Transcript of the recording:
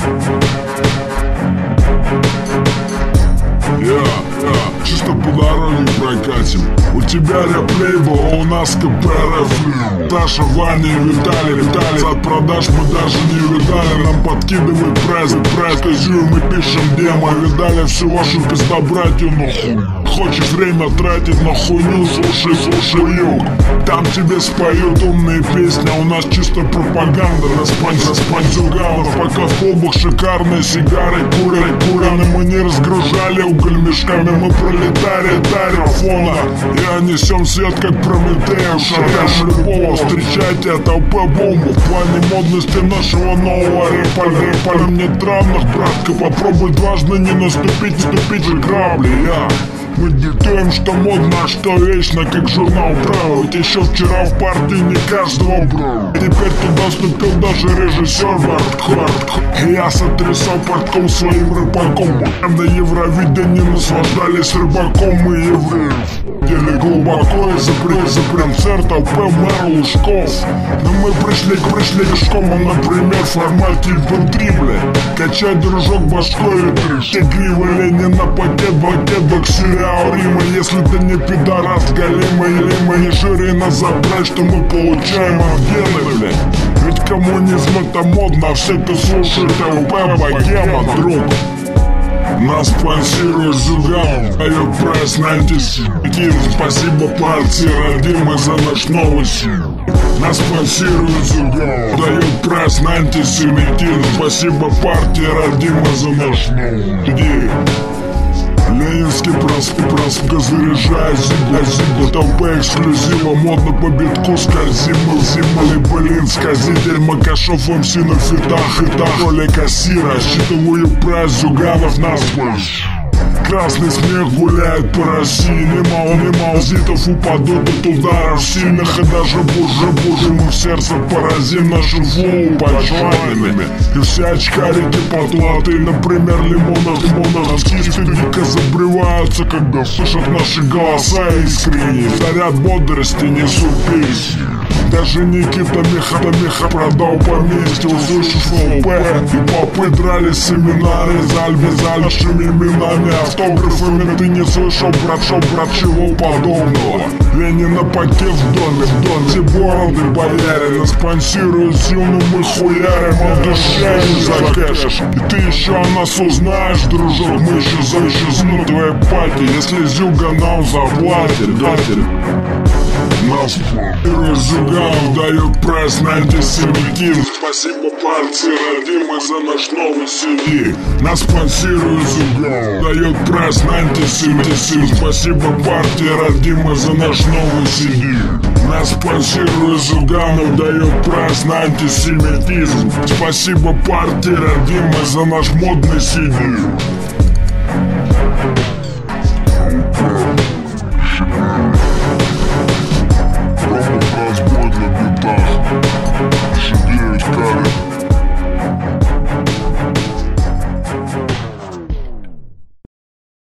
Чисто по дороге прокатим. У тебя рэп-лейбл, а у нас КПРФ. Таша, Ваня и Виталий. От продаж мы даже не видали. Нам подкидывают прайс. Казюем мы пишем демо. Видали всю вашу пиздобратью, но хуй. Хочешь время тратить на хуйню, слушай юг. Там тебе споют умные песни, а у нас чисто пропаганда. Распандюганов, пока в клубах шикарные сигары курят. Мы не разгружали уголь мешками, мы пролетарии тариофона. Я несем свет, как Прометея, шарям любого. Встречайте от ЛП бомбу. В плане модности нашего нового рэпа нет равных, братка. Попробуй дважды не наступить же грабли. Мы диктуем, что модно, а что вечно, как журнал Браво. Ведь еще вчера в партии не каждого брал. Теперь туда вступил даже режиссер Бартхард. Я сотрясал портком своим рыбаком. На Евровидении наслаждались рыбаком мы евреев. Деле глубоко и за концерт ЛП мэр Лужков. Но мы пришли к школам, например, в формате инфантри, качай, дружок, башкой ветришь. Игривый Ленина, пакет, боксеря Рима. Если ты не пидорас, галима или мы не жири нас забрать, что мы получаем от гены, блядь. Ведь коммунизм это модно, а все, кто слушает ЛП, богема, друг. Нас спонсирует Зюганов, дает прайс на антисемитизм. Спасибо партии родимой за наш новый сил. Нас спонсирует Зюганов, дает прайс на антисемитизм. Спасибо партии родимой за наш новый сил. Ленинский проспект, заряжай зига. Толпа эксклюзива, модно по битку скользим. Блин, сказитель Макашов, МС на фитах. Роли кассира, рассчитываю прайс Зюганов на спорт. Красный смех гуляет по России. Немало зитов упадут от ударов сильных. И даже буржи мы в сердце поразим нашим флоу панчлайнами. И все очкарики потлатые, например, лимонов кисты дико забреваются, когда слышат наши голоса искренние. Заряд бодрости несут песни. Даже Никита Меха продал поместье, услышав ЛП. И попы дрались в семинаре за нашими именами, автографами. Ты не слышал, брат, чего подобного. Ленина пакет в доме. Все бороды бояре, спонсируют силу, мы хуярим, отдушаем за кэш. И ты еще о нас узнаешь, дружок, мы исчезну твоей пати, если Зюга нам заплатит. Нас спонсирует Зюганов, дает прайс на антисемитизм. Спасибо партии родимой за наш новый CD. Нас спонсирует Зюганов, дает прайс на антисемитизм. Спасибо партии родимой за наш новый CD. Нас спонсирует Зюганов, дает прайс на антисемитизм. Спасибо партии родимой за наш модный CD.